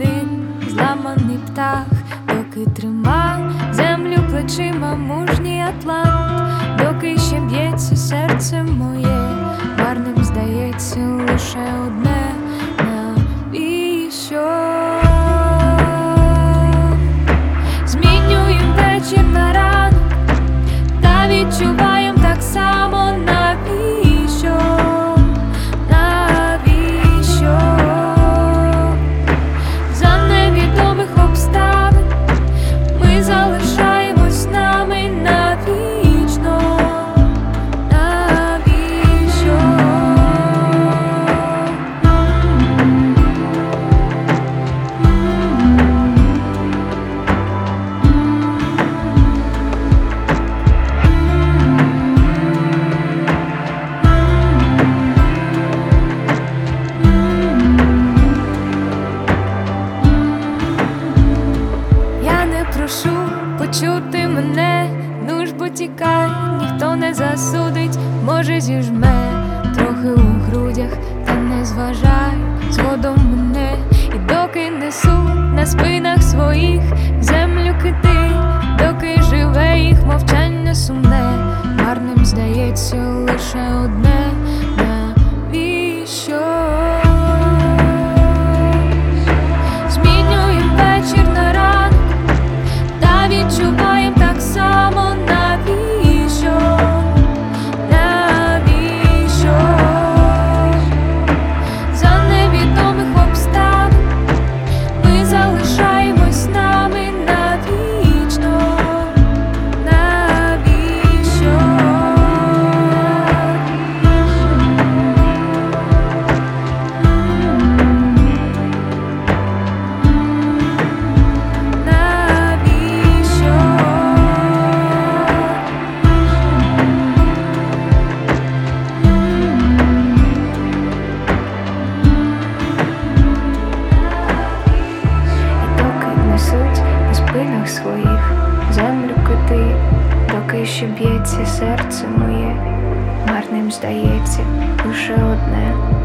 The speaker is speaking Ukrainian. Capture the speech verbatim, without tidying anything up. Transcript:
один зламаний птах, доки тримав землю плечима мужній атлант, доки ще б'ється серце моє, марним здається лише одне: навіщо? Змінюєм вечір на ранок, та відчуваєм так само: навіщо? Навіщо? За невідомих обставин ми залишаємось нами навічно. Навіщо? Прошу почути мене, ну ж бо тікай, ніхто не засудить, може зіжме трохи у грудях, та не зважай згодом мене. І доки несу на спинах своїх землю кити, доки живе їх мовчання сумне, марним здається лише одне: навіщо? Змінюєм вечір на ранок, відчуваєм так само: навіщо? Навіщо? За невідомих обставин ми залишаємось нами навічно. Навіщо? На спинах своїх землю кити, доки ще б'ється серце моє, марним здається лише одне: